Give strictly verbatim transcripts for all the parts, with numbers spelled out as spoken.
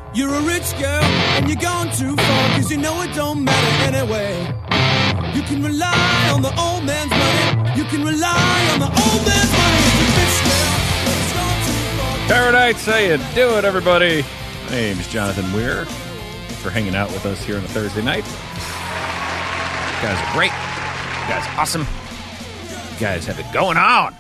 You're a rich girl, and you're gone too far, cause you know it don't matter anyway. You can rely on the old man's money. You can rely on the old man's money. You're a rich girl, but it's gone too far. Paradise, how you doing, everybody? My name is Jonathan Weir. Thanks for hanging out with us here on a Thursday night. You guys are great. You guys are awesome. You guys have it going on.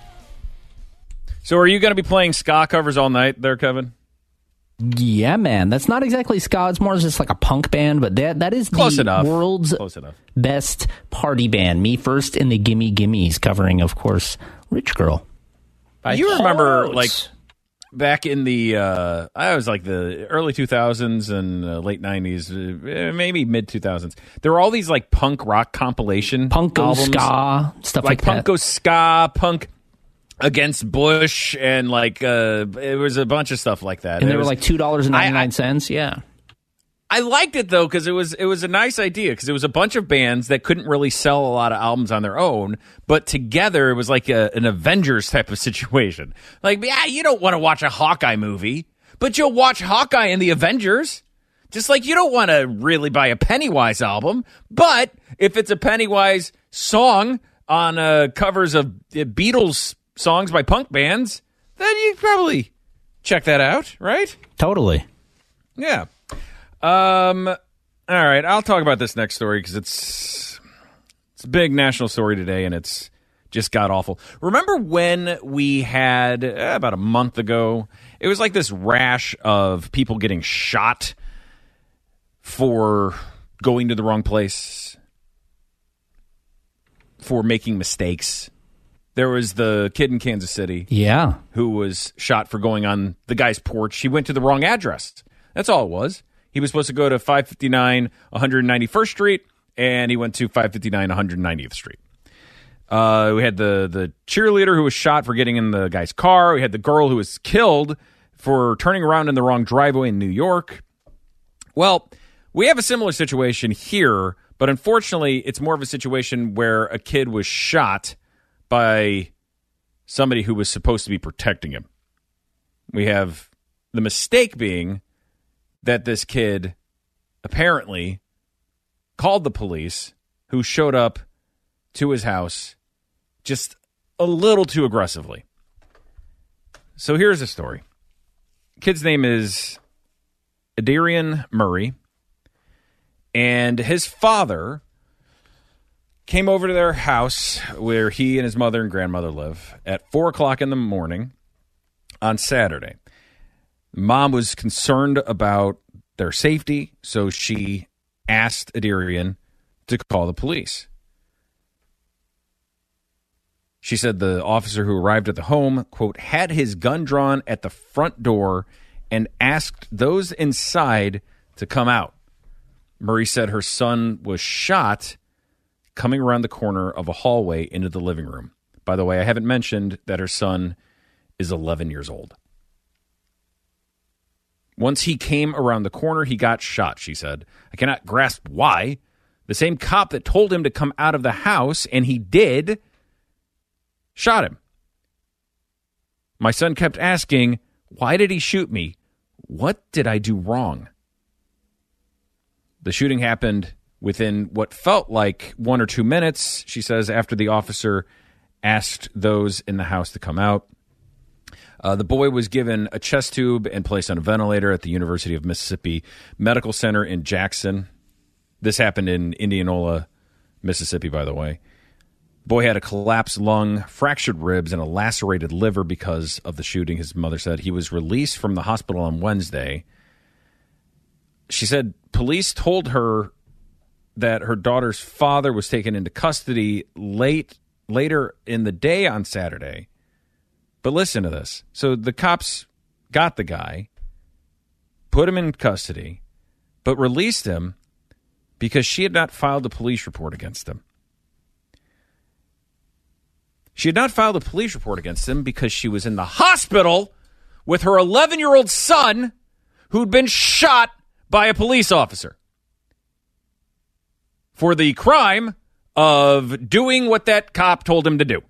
So are you going to be playing ska covers all night there, Kevin? Yeah, man. That's not exactly ska. It's more just like a punk band, but that that is Close the enough. world's Close enough. best party band. Me First and the Gimme Gimmes, covering, of course, Rich Girl. By You remember, Heart. like, back in the, uh, I was like the early two thousands and uh, late nineties, uh, maybe mid two thousands. There were all these, like, punk rock compilation Punk goes albums. ska, stuff like, Like, punk that. goes ska, punk against Bush, and, like, uh, it was a bunch of stuff like that. and It they were was- like two dollars and ninety-nine cents. Yeah. I liked it, though, because it was it was a nice idea, because it was a bunch of bands that couldn't really sell a lot of albums on their own, but together it was like a, an Avengers type of situation. Like, yeah, you don't want to watch a Hawkeye movie, but you'll watch Hawkeye and the Avengers. Just like you don't want to really buy a Pennywise album, but if it's a Pennywise song on uh, covers of uh, Beatles songs by punk bands, then you probably check that out, right? Totally. Yeah. Um. All right, I'll talk about this next story because it's it's a big national story today, and it's just got awful. Remember when we had uh, about a month ago? It was like this rash of people getting shot for going to the wrong place, for making mistakes. There was the kid in Kansas City, Yeah. who was shot for going on the guy's porch. He went to the wrong address. That's all it was. He was supposed to go to five fifty-nine one ninety-first Street, and he went to five fifty-nine one ninetieth Street. Uh, we had the, the cheerleader who was shot for getting in the guy's car. We had the girl who was killed for turning around in the wrong driveway in New York. Well, we have a similar situation here, but unfortunately, it's more of a situation where a kid was shot by somebody who was supposed to be protecting him. We have the mistake being that this kid apparently called the police, who showed up to his house just a little too aggressively. So here's the story. Kid's name is Adarian Murray, and his father came over to their house where he and his mother and grandmother live at four o'clock in the morning on Saturday. Mom was concerned about their safety, so she asked Adarian to call the police. She said the officer who arrived at the home, quote, had his gun drawn at the front door and asked those inside to come out. Murray said her son was shot coming around the corner of a hallway into the living room. By the way, I haven't mentioned that her son is eleven years old. Once he came around the corner, he got shot, she said. I cannot grasp why. The same cop that told him to come out of the house, and he did, shot him. My son kept asking, why did he shoot me? What did I do wrong? The shooting happened within what felt like one or two minutes, she says, after the officer asked those in the house to come out. Uh, the boy was given a chest tube and placed on a ventilator at the University of Mississippi Medical Center in Jackson. This happened in Indianola, Mississippi, by the way. The boy had a collapsed lung, fractured ribs, and a lacerated liver because of the shooting, his mother said. He was released from the hospital on Wednesday. She said police told her that her daughter's father was taken into custody late later in the day on Saturday. But listen to this. So the cops got the guy, put him in custody, but released him because she had not filed a police report against him. She had not filed a police report against him because she was in the hospital with her eleven-year-old son who'd been shot by a police officer for the crime of doing what that cop told him to do.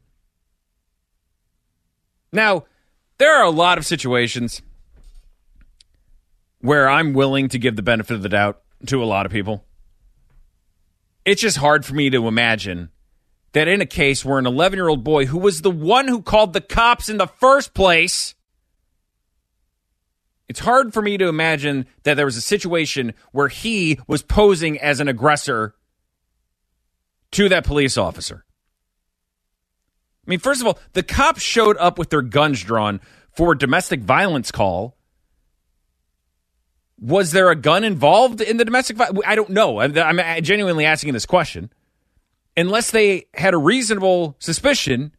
Now, there are a lot of situations where I'm willing to give the benefit of the doubt to a lot of people. It's just hard for me to imagine that in a case where an eleven-year-old boy who was the one who called the cops in the first place, it's hard for me to imagine that there was a situation where he was posing as an aggressor to that police officer. I mean, first of all, the cops showed up with their guns drawn for a domestic violence call. Was there a gun involved in the domestic violence? I don't know. I'm genuinely asking this question. Unless they had a reasonable suspicion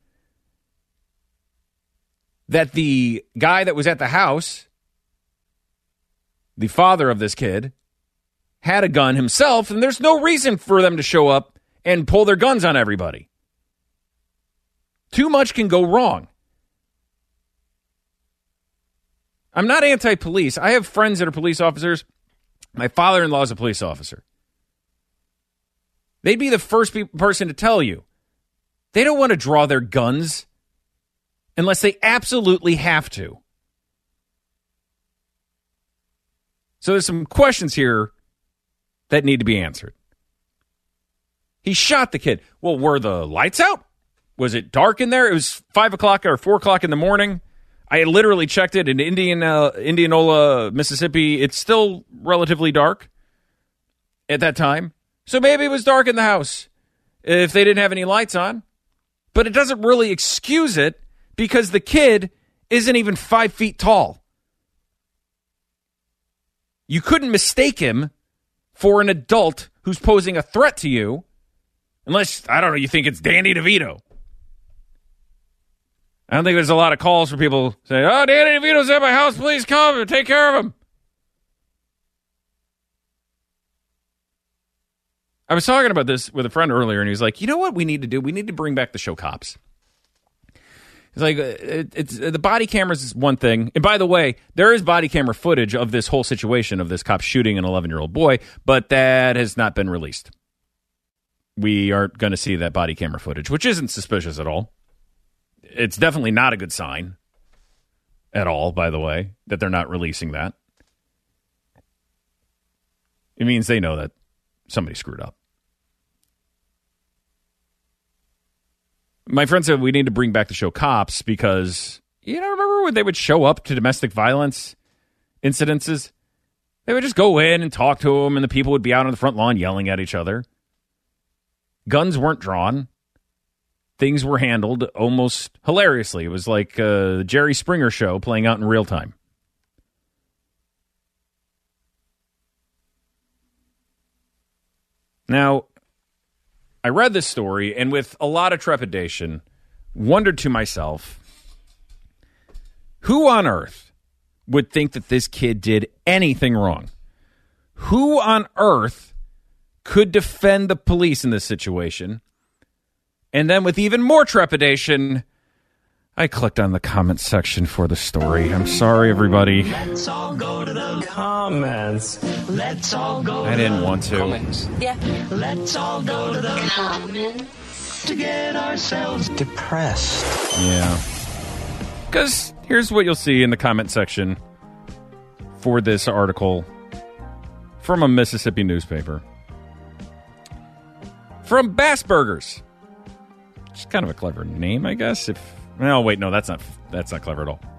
that the guy that was at the house, the father of this kid, had a gun himself, and there's no reason for them to show up and pull their guns on everybody. Too much can go wrong. I'm not anti-police. I have friends that are police officers. My father-in-law is a police officer. They'd be the first pe- person to tell you they don't want to draw their guns unless they absolutely have to. So there's some questions here that need to be answered. He shot the kid. Well, were the lights out? Was it dark in there? It was five o'clock or four o'clock in the morning. I literally checked it in Indian, uh, Indianola, Mississippi. It's still relatively dark at that time. So maybe it was dark in the house if they didn't have any lights on. But it doesn't really excuse it because the kid isn't even five feet tall. You couldn't mistake him for an adult who's posing a threat to you unless, I don't know, you think it's Danny DeVito. I don't think there's a lot of calls for people saying, oh, Danny DeVito's at my house, please come and take care of him. I was talking about this with a friend earlier, and he was like, you know what we need to do? We need to bring back the show Cops. It's like, it, it's the body cameras is one thing. And by the way, there is body camera footage of this whole situation of this cop shooting an eleven-year-old boy, but that has not been released. We aren't going to see that body camera footage, which isn't suspicious at all. It's definitely not a good sign at all, by the way, that they're not releasing that. It means they know that somebody screwed up. My friend said we need to bring back the show Cops because, you know, remember when they would show up to domestic violence incidences? They would just go in and talk to them, and the people would be out on the front lawn yelling at each other. Guns weren't drawn. Things were handled almost hilariously. It was like uh, the Jerry Springer show playing out in real time. Now, I read this story, and with a lot of trepidation, wondered to myself, who on earth would think that this kid did anything wrong? Who on earth could defend the police in this situation? And then with even more trepidation, I clicked on the comment section for the story. I'm sorry, everybody. Let's all go to the comments. Let's all go I to didn't the want to. comments. Yeah. Let's all go to the comments to get ourselves depressed. Yeah. Because here's what you'll see in the comment section for this article from a Mississippi newspaper. From Bass Burgers. It's kind of a clever name, I guess. If no, wait, no, that's not that's not clever at all.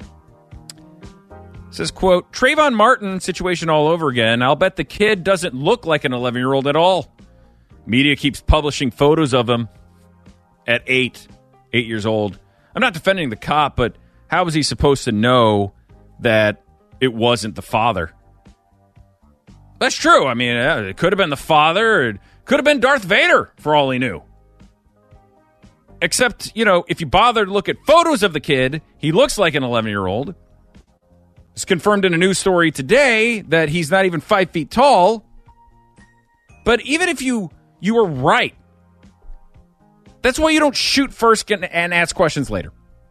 It says, quote, Trayvon Martin situation all over again. I'll bet the kid doesn't look like an eleven-year-old at all. Media keeps publishing photos of him at eight, eight years old. I'm not defending the cop, but how was he supposed to know that it wasn't the father? That's true. I mean, it could have been the father. It could have been Darth Vader, for all he knew. Except, you know, if you bother to look at photos of the kid, he looks like an eleven-year-old. It's confirmed in a news story today that he's not even five feet tall. But even if you you were right, that's why you don't shoot first and, and ask questions later.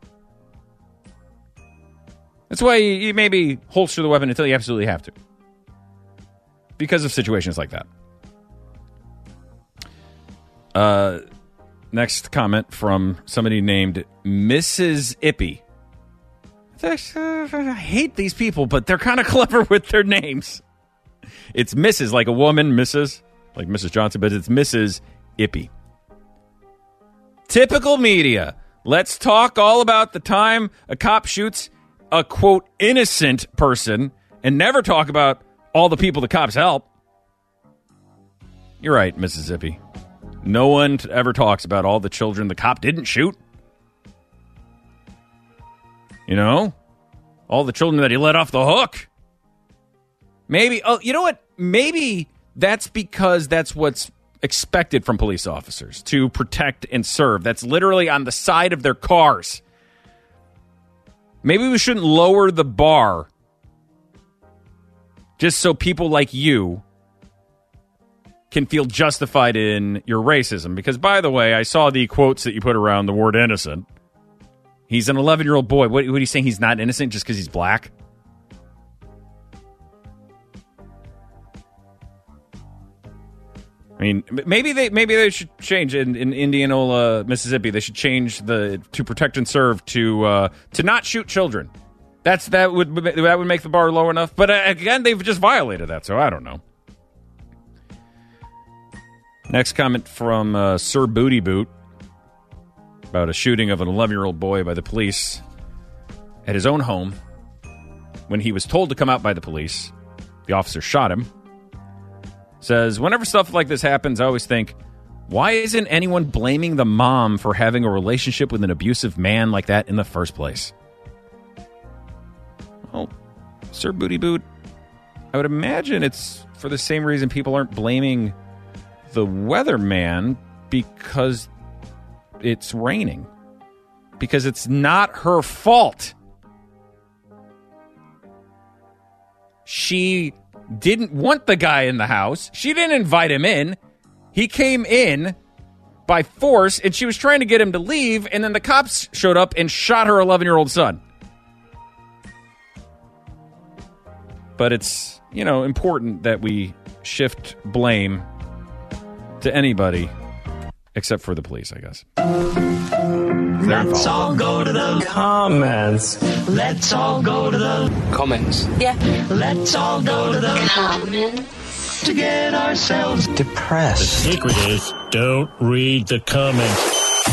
That's why you, you maybe holster the weapon until you absolutely have to. Because of situations like that. Uh... Next comment from somebody named Missus Ippy. I I hate these people, but they're kind of clever with their names. It's Missus like a woman, Missus like Missus Johnson, but it's Missus Ippy. Typical media. Let's talk all about the time a cop shoots a, quote, innocent person and never talk about all the people the cops help. You're right, Mississippi. No one ever talks about all the children the cop didn't shoot. You know? All the children that he let off the hook. Maybe, oh, you know what? Maybe that's because that's what's expected from police officers, to protect and serve. That's literally on the side of their cars. Maybe we shouldn't lower the bar just so people like you can feel justified in your racism. Because, by the way, I saw the quotes that you put around the word innocent. He's an eleven-year-old boy. What, what are you saying? He's not innocent just because he's black? I mean, maybe they maybe they should change in, in Indianola, Mississippi. They should change the to protect and serve to uh, to not shoot children. That's that would that would make the bar low enough. But uh, again, they've just violated that, so I don't know. Next comment from uh, Sir Booty Boot about a shooting of an eleven-year-old boy by the police at his own home. When he was told to come out by the police, the officer shot him. Says, whenever stuff like this happens, I always think, why isn't anyone blaming the mom for having a relationship with an abusive man like that in the first place? Well, Sir Booty Boot, I would imagine it's for the same reason people aren't blaming the weatherman because it's raining. Because it's not her fault. She didn't want the guy in the house. She didn't invite him in. He came in by force, and she was trying to get him to leave, and then the cops showed up and shot her eleven-year-old son. But it's, you know, important that we shift blame to anybody except for the police, I guess. Let's all go to the comments. Let's all go to the comments. Yeah. Let's all go to the comments to get ourselves depressed. The secret is don't read the comments.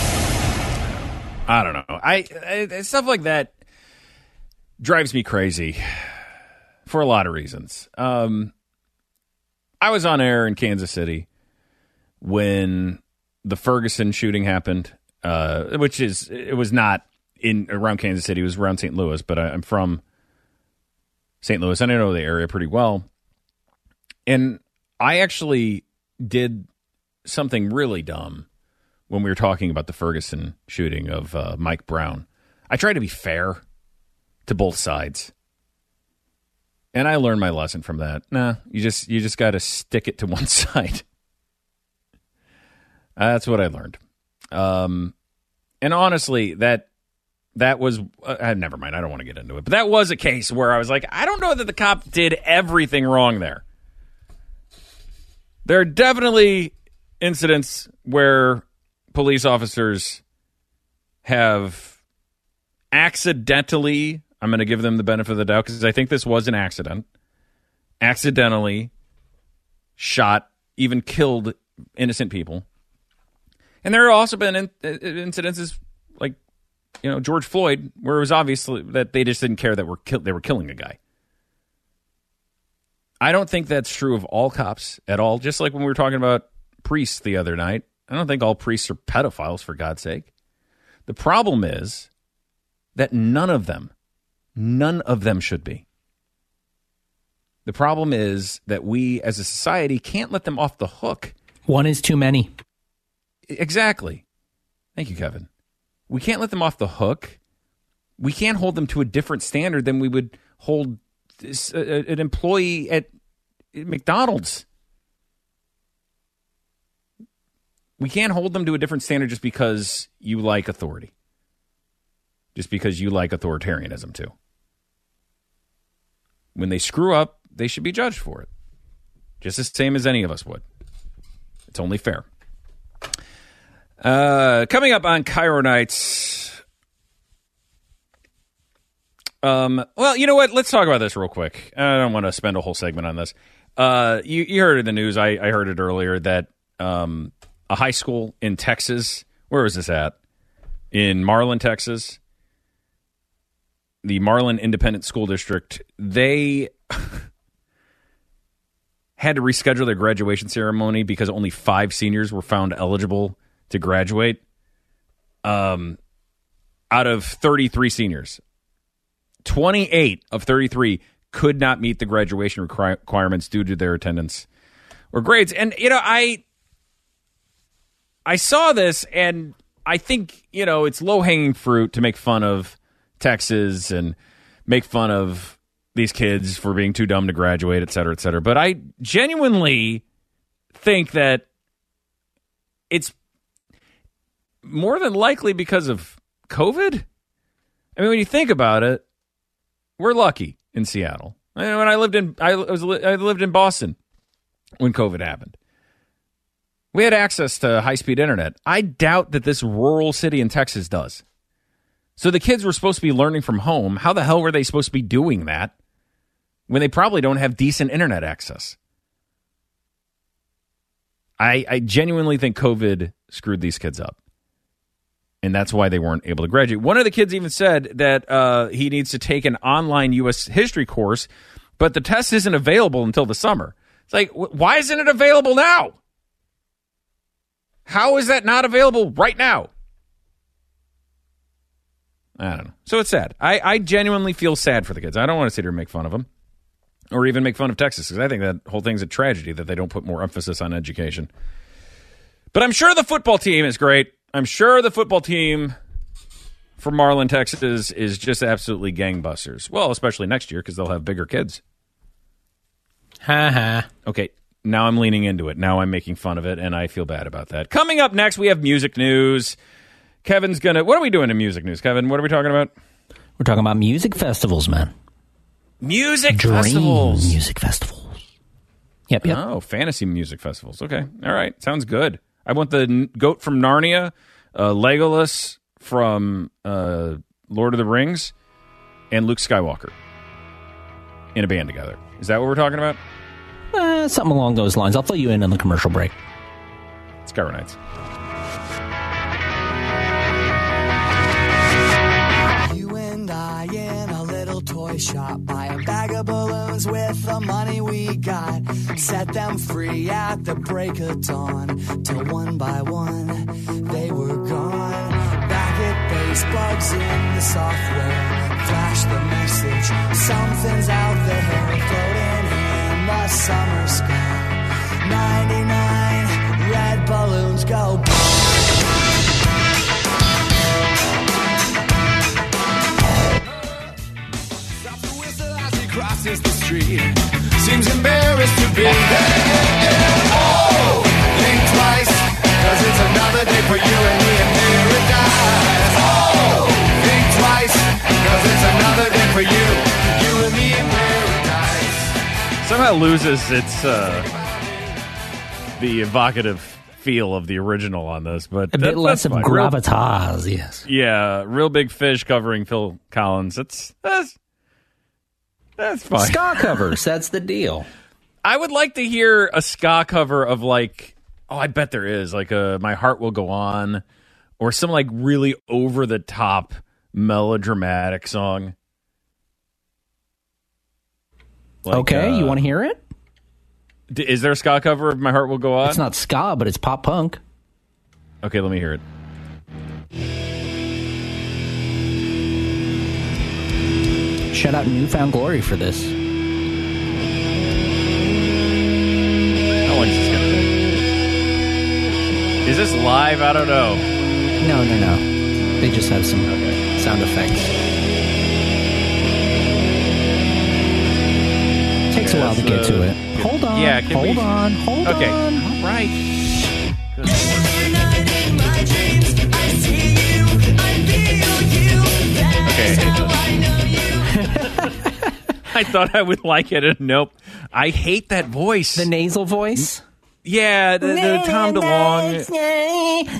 I don't know. I, I stuff like that drives me crazy for a lot of reasons. Um, I was on air in Kansas City when the Ferguson shooting happened. Uh, which is, it was not in around Kansas City. It was around Saint Louis, but I, I'm from Saint Louis, and I know the area pretty well. And I actually did something really dumb when we were talking about the Ferguson shooting of uh, Mike Brown. I tried to be fair to both sides. And I learned my lesson from that. Nah, you just, you just got to stick it to one side. Uh, that's what I learned. Um, and honestly, that that was uh, never mind. I don't want to get into it, but that was a case where I was like, I don't know that the cop did everything wrong there. There are definitely incidents where police officers have accidentally, I'm going to give them the benefit of the doubt because I think this was an accident, accidentally shot, even killed innocent people. And there have also been in, uh, incidences like, you know, George Floyd, where it was obviously that they just didn't care that we're ki- they were killing a guy. I don't think that's true of all cops at all. Just like when we were talking about priests the other night, I don't think all priests are pedophiles, for God's sake. The problem is that none of them, none of them should be. The problem is that we as a society can't let them off the hook. One is too many. Exactly. Thank you, Kevin. We can't let them off the hook. We can't hold them to a different standard than we would hold this, uh, an employee at McDonald's. We can't hold them to a different standard just because you like authority. Just because you like authoritarianism, too. When they screw up, they should be judged for it. Just the same as any of us would. It's only fair. Uh, coming up on Cairo Nights, Um, well, you know what? Let's talk about this real quick. I don't want to spend a whole segment on this. Uh, you, you heard it in the news. I, I heard it earlier that um, a high school in Texas, where was this at? In Marlin, Texas. The Marlin Independent School District, they had to reschedule their graduation ceremony because only five seniors were found eligible to graduate um, out of thirty-three seniors. twenty-eight of thirty-three could not meet the graduation requirements due to their attendance or grades. And, you know, I I saw this, and I think, you know, it's low-hanging fruit to make fun of Texas and make fun of these kids for being too dumb to graduate, et cetera, et cetera. But I genuinely think that it's more than likely because of COVID. I mean, when you think about it, we're lucky in Seattle. I mean, when I lived in, I was I lived in Boston when COVID happened. We had access to high-speed internet. I doubt that this rural city in Texas does. So the kids were supposed to be learning from home. How the hell were they supposed to be doing that when they probably don't have decent internet access? I, I genuinely think COVID screwed these kids up. And that's why they weren't able to graduate. One of the kids even said that uh, he needs to take an online U S history course, but the test isn't available until the summer. It's like, wh- why isn't it available now? How is that not available right now? I don't know. So it's sad. I, I genuinely feel sad for the kids. I don't want to sit here and make fun of them or even make fun of Texas because I think that whole thing's a tragedy that they don't put more emphasis on education. But I'm sure the football team is great. I'm sure the football team for Marlin, Texas is just absolutely gangbusters. Well, especially next year because they'll have bigger kids. Ha ha. Okay, now I'm leaning into it. Now I'm making fun of it, and I feel bad about that. Coming up next, we have music news. Kevin's going to... What are we doing in music news, Kevin? What are we talking about? We're talking about music festivals, man. Music Dream festivals. music festivals. Yep, yep. Oh, fantasy music festivals. Okay. All right. Sounds good. I want the n- goat from Narnia, uh, Legolas from uh, Lord of the Rings, and Luke Skywalker in a band together. Is that what we're talking about? Uh, something along those lines. I'll fill you in on the commercial break. Skyro Nights. Toy shop, buy a bag of balloons with the money we got, set them free at the break of dawn, till one by one they were gone. Back at base, bugs in the software, flash the message, something's out there, floating in the summer sky. ninety-nine red balloons go boom. Crosses the street, seems embarrassed to be there. Oh, think twice, cause it's another day for you and me in paradise. Oh, think twice, cause it's another day for you, you and me in paradise. Somehow loses its uh, the evocative feel of the original on this, but a that, bit less of fine. gravitas, real, yes. Yeah, Real Big Fish covering Phil Collins. That's that's. That's fine. Ska covers, that's the deal. I would like to hear a ska cover of like, oh, I bet there is, like a My Heart Will Go On, or some like really over the top melodramatic song. Like, okay, uh, you want to hear it? D- is there a ska cover of My Heart Will Go On? It's not ska, but it's pop punk. Okay, let me hear it. Shout out Newfound Glory for this. How long is this going to be? Is this live? I don't know. No, no, no. They just have some okay. sound effects. Takes yeah, a while to get uh, to it. Hold on. Yeah, hold we... on. Hold okay. on. All right. Good. Okay, I hate this. I thought I would like it, and nope. I hate that voice. The nasal voice? Yeah, the, the Tom DeLonge.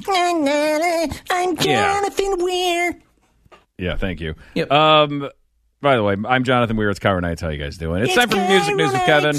I'm Jonathan yeah. Weir. Yeah, thank you. Yep. Um, By the way, I'm Jonathan Weir. It's Cover Nights. How you guys doing? It's, it's time for Music News with Kevin.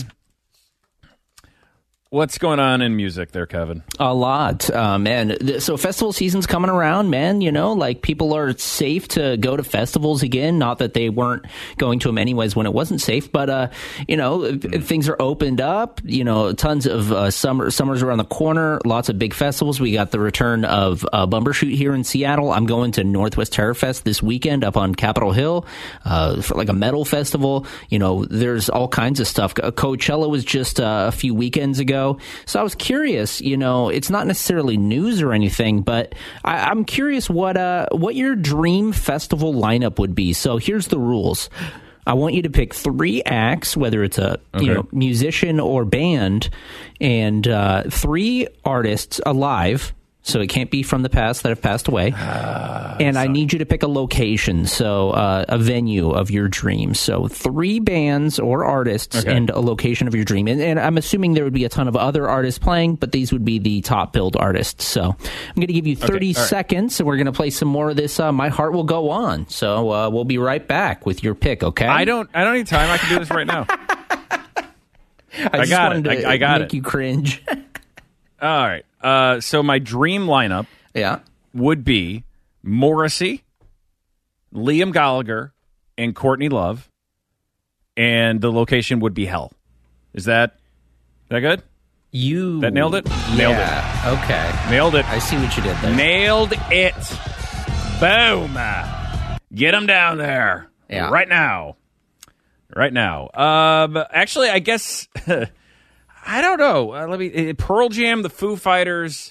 What's going on in music there, Kevin? A lot, uh, man. So festival season's coming around, man. You know, like people are safe to go to festivals again. Not that they weren't going to them anyways when it wasn't safe, but uh, you know, mm. things are opened up. You know, tons of uh, summer summers around the corner. Lots of big festivals. We got the return of uh, Bumbershoot here in Seattle. I'm going to Northwest Terror Fest this weekend up on Capitol Hill uh, for like a metal festival. You know, there's all kinds of stuff. Coachella was just uh, a few weekends ago. So I was curious, you know, it's not necessarily news or anything, but I, I'm curious what uh, what your dream festival lineup would be. So here's the rules. I want you to pick three acts, whether it's a okay. you know musician or band, and uh, three artists alive. So it can't be from the past that have passed away. Uh, and I need you to pick a location, so uh, a venue of your dreams. So three bands or artists okay. and a location of your dream. And, and I'm assuming there would be a ton of other artists playing, but these would be the top billed artists. So I'm going to give you thirty okay, right. seconds, and we're going to play some more of this uh, My Heart Will Go On. So uh, we'll be right back with your pick, okay? I don't I don't need time. I can do this right now. I, I just got wanted it. to I, I got make it. you cringe. All right. Uh, so my dream lineup yeah. would be Morrissey, Liam Gallagher, and Courtney Love, and the location would be hell. Is that is that good? You that nailed it? Nailed yeah, it. Okay. Nailed it. I see what you did there. Nailed it. Boom. Get them down there. Yeah. Right now. Right now. Um, actually, I guess... I don't know. Uh, let me. Uh, Pearl Jam, the Foo Fighters.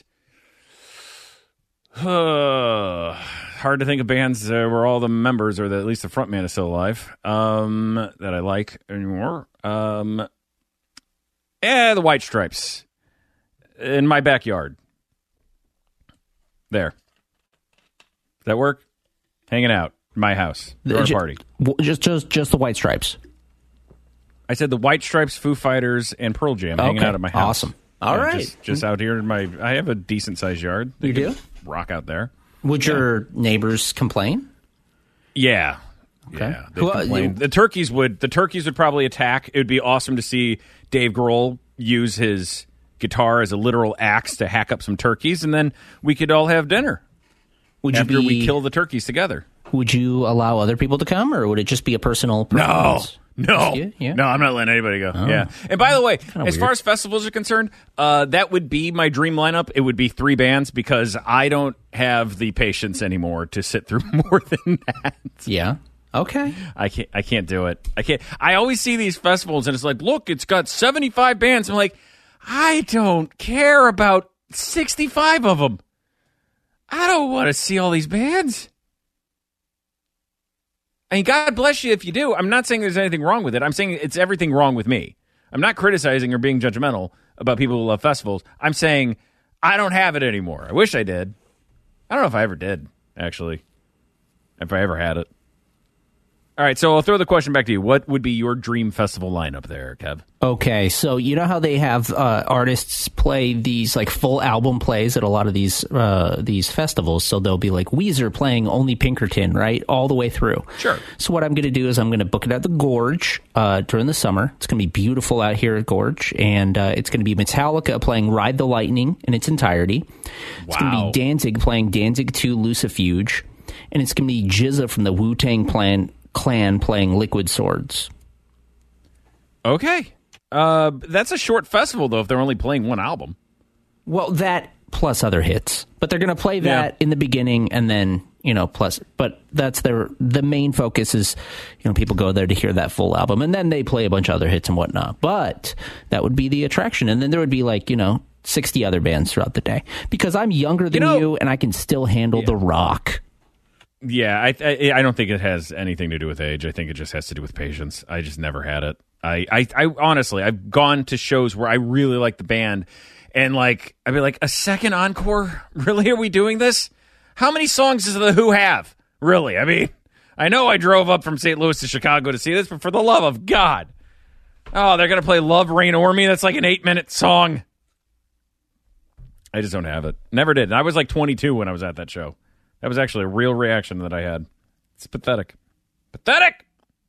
Uh, hard to think of bands uh, where all the members, or the, at least the frontman, is still alive. Um, that I like anymore. Um, yeah, the White Stripes in my backyard. There. Does that work? Hanging out in my house. Throwing a party. Just, just, just the White Stripes. I said the White Stripes, Foo Fighters, and Pearl Jam hanging okay. out at my house. Awesome. All yeah, right. Just, just out here in my... I have a decent-sized yard. They you do? Rock out there. Would yeah. your neighbors complain? Yeah. Okay. Yeah, they'd Well, complain. you- The turkeys would The turkeys would probably attack. It would be awesome to see Dave Grohl use his guitar as a literal axe to hack up some turkeys, and then we could all have dinner Would after you be, we kill the turkeys together. Would you allow other people to come, or would it just be a personal No. performance? No, You? Yeah. no, I'm not letting anybody go. Oh. Yeah, and by the way, Kinda as weird. far as festivals are concerned, uh, that would be my dream lineup. It would be three bands because I don't have the patience anymore to sit through more than that. Yeah. Okay. I can't. I can't do it. I can't. I always see these festivals and it's like, look, it's got seventy-five bands. I'm like, I don't care about sixty-five of them. I don't want to see all these bands. I mean, God bless you if you do. I'm not saying there's anything wrong with it. I'm saying it's everything wrong with me. I'm not criticizing or being judgmental about people who love festivals. I'm saying I don't have it anymore. I wish I did. I don't know if I ever did, actually. If I ever had it. All right, so I'll throw the question back to you. What would be your dream festival lineup there, Kev? Okay, so you know how they have uh, artists play these like full album plays at a lot of these uh, these festivals. So they'll be like Weezer playing only Pinkerton, right, all the way through. Sure. So what I'm going to do is I'm going to book it at the Gorge uh, during the summer. It's going to be beautiful out here at Gorge, and uh, it's going to be Metallica playing Ride the Lightning in its entirety. It's going to Wow. be Danzig playing Danzig two Lucifuge, and it's going to be J Z A from the Wu-Tang Clan. Clan playing Liquid Swords. Okay. Uh, that's a short festival, though, if they're only playing one album. Well, that plus other hits. But they're going to play that Yeah. in the beginning and then, you know, plus. But that's their, the main focus is, you know, people go there to hear that full album. And then they play a bunch of other hits and whatnot. But that would be the attraction. And then there would be like, you know, sixty other bands throughout the day. Because I'm younger than You know- you and I can still handle Yeah. the rock. Yeah, I, I I don't think it has anything to do with age. I think it just has to do with patience. I just never had it. I, I, I honestly, I've gone to shows where I really like the band, and like I'd be like, a second encore? Really? Are we doing this? How many songs does the Who have? Really? I mean, I know I drove up from Saint Louis to Chicago to see this, but for the love of God, oh, they're gonna play "Love Reign O'er Me." That's like an eight-minute song. I just don't have it. Never did. And I was like twenty-two when I was at that show. That was actually a real reaction that I had. It's pathetic. Pathetic!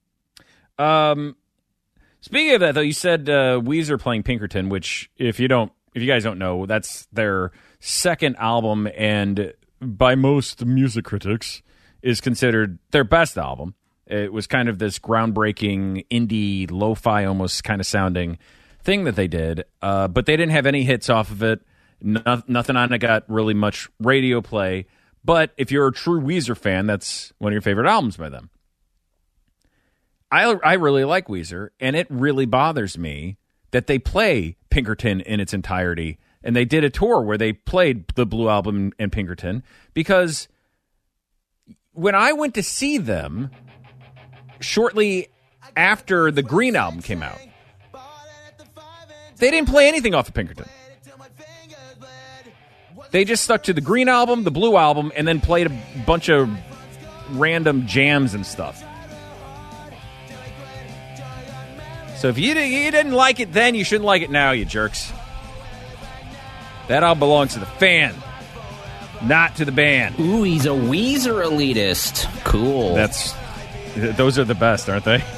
Um, speaking of that, though, you said uh, Weezer playing Pinkerton, which, if you don't, if you guys don't know, that's their second album, and by most music critics, is considered their best album. It was kind of this groundbreaking indie, lo-fi almost kind of sounding thing that they did, uh, but they didn't have any hits off of it. No, nothing on it got really much radio play. But if you're a true Weezer fan, that's one of your favorite albums by them. I I really like Weezer, and it really bothers me that they play Pinkerton in its entirety. And they did a tour where they played the Blue Album and Pinkerton, because when I went to see them shortly after the Green Album came out, they didn't play anything off of Pinkerton. They just stuck to the Green Album, the Blue Album, and then played a bunch of random jams and stuff. So if you, you didn't like it then, you shouldn't like it now, you jerks. That all belongs to the fan, not to the band. Ooh, he's a Weezer elitist. Cool. That's those are the best, aren't they?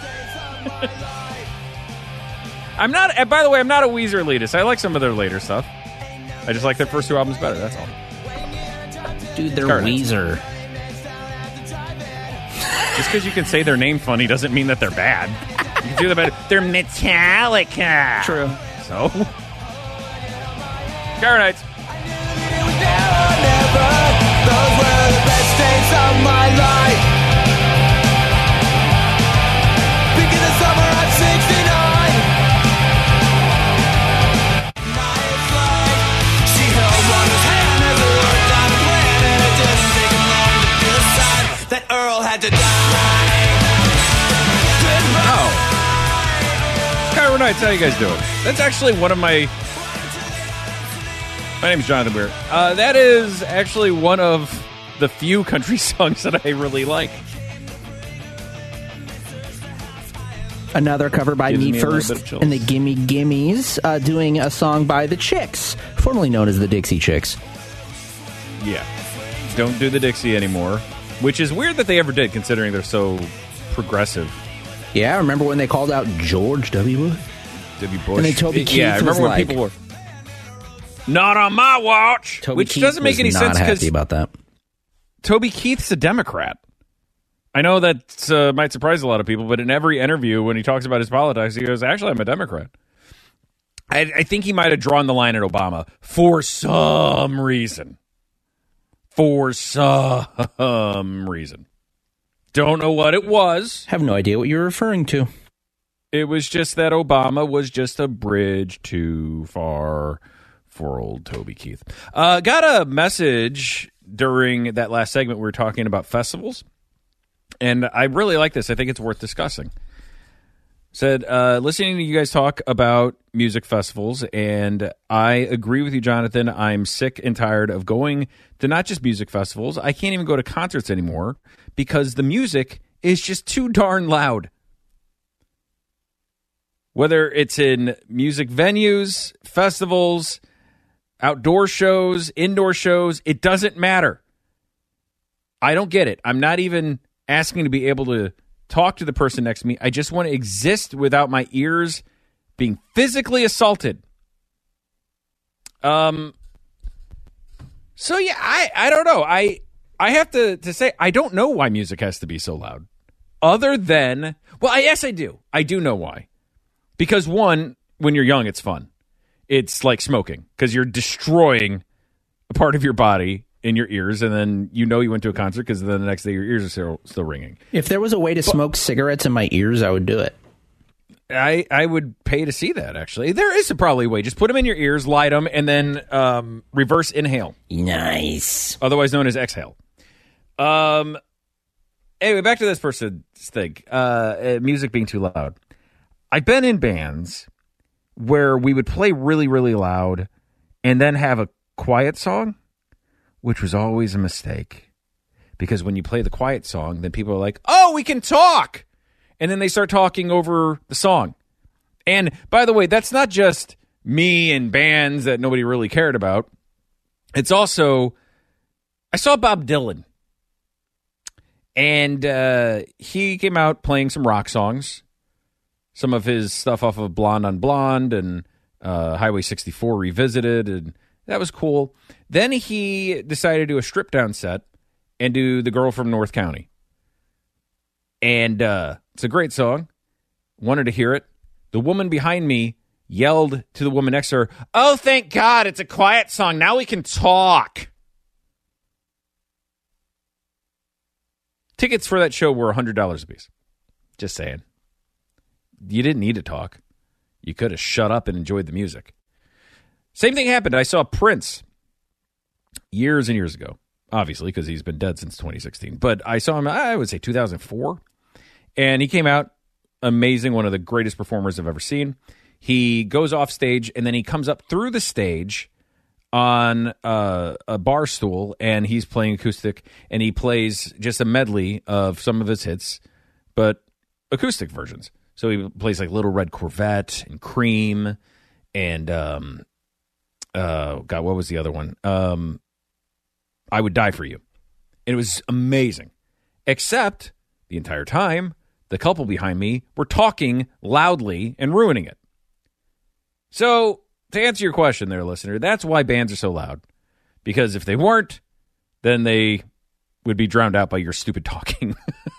I'm not. And by the way, I'm not a Weezer elitist. I like some of their later stuff. I just like their first two albums better. That's all. Dude, they're Scarlet. Weezer. Just because you can say their name funny doesn't mean that they're bad. You can do the better. They're Metallica. True. So, Scar Nights. Those were the best days of my life. Think of the summer of sixty-nine. Nights like she held one hand as it worked down the plan, and it didn't take him long to decide that Earl had to die. Oh. Scar Nights, how you guys doing? That's actually one of my... My name's Jonathan Weir. Uh, that is actually one of the few country songs that I really like. Another cover by Gives Me me a little First bit of chills. and the Gimme Gimmes, uh, doing a song by the Chicks, formerly known as the Dixie Chicks. Yeah. Don't do the Dixie anymore, which is weird that they ever did, considering they're so progressive. Yeah, remember when they called out George W. Bush? W. Bush. And then Toby Keith Yeah, I remember was when like- people were... Not on my watch! Toby Which Keith doesn't make was any not sense, happy because about that. Toby Keith's a Democrat. I know that uh, might surprise a lot of people, but in every interview, when he talks about his politics, he goes, actually, I'm a Democrat. I, I think he might have drawn the line at Obama for some reason. For some reason. Don't know what it was. Have no idea what you're referring to. It was just that Obama was just a bridge too far for old Toby Keith. Uh, got a message during that last segment we were talking about festivals, and I really like this. I think it's worth discussing. Said, uh, listening to you guys talk about music festivals, and I agree with you, Jonathan. I'm sick and tired of going to not just music festivals. I can't even go to concerts anymore because the music is just too darn loud. Whether it's in music venues, festivals, outdoor shows, indoor shows, it doesn't matter. I don't get it. I'm not even asking to be able to talk to the person next to me. I just want to exist without my ears being physically assaulted. Um. So yeah, I, I don't know. I I have to, to say I don't know why music has to be so loud. Other than, well, I, yes, I do. I do know why. Because one, when you're young, it's fun. It's like smoking because you're destroying a part of your body in your ears, and then you know you went to a concert because then the next day your ears are still, still ringing. If there was a way to but, smoke cigarettes in my ears, I would do it. I, I would pay to see that, actually. There is a probably a way. Just put them in your ears, light them, and then um, reverse inhale. Nice. Otherwise known as exhale. Um. Anyway, back to this person's thing. Uh, music being too loud. I've been in bands where we would play really, really loud and then have a quiet song, which was always a mistake. Because when you play the quiet song, then people are like, oh, we can talk. And then they start talking over the song. And by the way, that's not just me and bands that nobody really cared about. It's also, I saw Bob Dylan. And uh, he came out playing some rock songs, some of his stuff off of Blonde on Blonde and uh, Highway sixty-four Revisited, and that was cool. Then he decided to do a strip down set and do The Girl from North County. And uh, it's a great song. Wanted to hear it. The woman behind me yelled to the woman next to her, "Oh, thank God, it's a quiet song. Now we can talk." Tickets for that show were one hundred dollars a piece. Just saying. You didn't need to talk. You could have shut up and enjoyed the music. Same thing happened. I saw Prince years and years ago, obviously, because he's been dead since twenty sixteen. But I saw him, I would say two thousand four. And he came out amazing, one of the greatest performers I've ever seen. He goes off stage, and then he comes up through the stage on uh, a bar stool, and he's playing acoustic, and he plays just a medley of some of his hits, but acoustic versions. So he plays like Little Red Corvette and Cream and, um, uh, God, what was the other one? Um, I Would Die For You. And it was amazing. Except the entire time, the couple behind me were talking loudly and ruining it. So, to answer your question there, listener, that's why bands are so loud. Because if they weren't, then they would be drowned out by your stupid talking.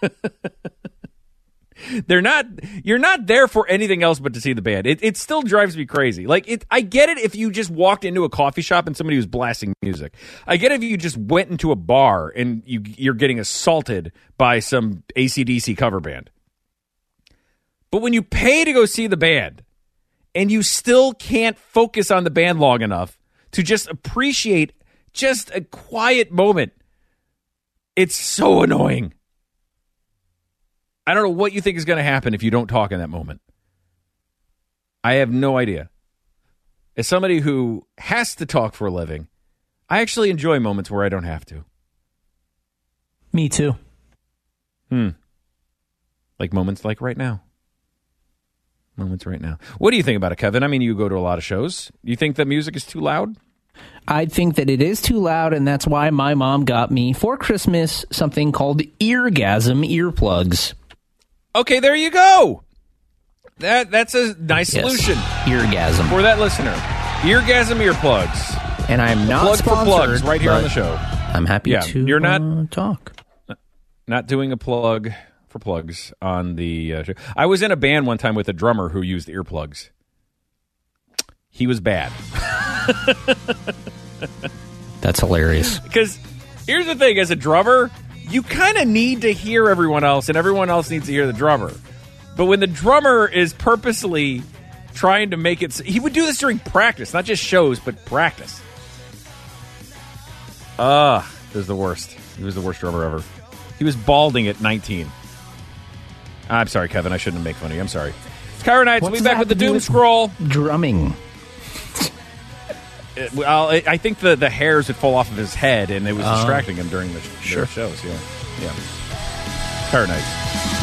They're not, you're not there for anything else but to see the band. It, it still drives me crazy. Like, it, I get it if you just walked into a coffee shop and somebody was blasting music. I get it if you just went into a bar and you, you're getting assaulted by some A C D C cover band. But when you pay to go see the band and you still can't focus on the band long enough to just appreciate just a quiet moment, it's so annoying. I don't know what you think is going to happen if you don't talk in that moment. I have no idea. As somebody who has to talk for a living, I actually enjoy moments where I don't have to. Me too. Hmm. Like moments like right now. Moments right now. What do you think about it, Kevin? I mean, you go to a lot of shows. You think the music is too loud? I think that it is too loud, and that's why my mom got me for Christmas something called Eargasm earplugs. Okay, there you go. That That's a nice Yes. solution. Eargasm. For that listener. Eargasm earplugs. And I'm not plug sponsored, for plugs right here on but the show. I'm happy Yeah, to you're not- uh, talk. Not doing a plug for plugs on the uh, show. I was in a band one time with a drummer who used earplugs. He was bad. That's hilarious. Because here's the thing, as a drummer, you kind of need to hear everyone else, and everyone else needs to hear the drummer. But when the drummer is purposely trying to make it... He would do this during practice, not just shows, but practice. Ugh, it was the worst. He was the worst drummer ever. He was balding at nineteen. I'm sorry, Kevin. I shouldn't make fun of you. I'm sorry. It's Kyra Knights. We'll be back with the Doom Scroll. Drumming. It, well, I I think the, the hairs would fall off of his head, and it was Uh, distracting him during the, sure. the shows. Yeah, yeah. Kyra Knights.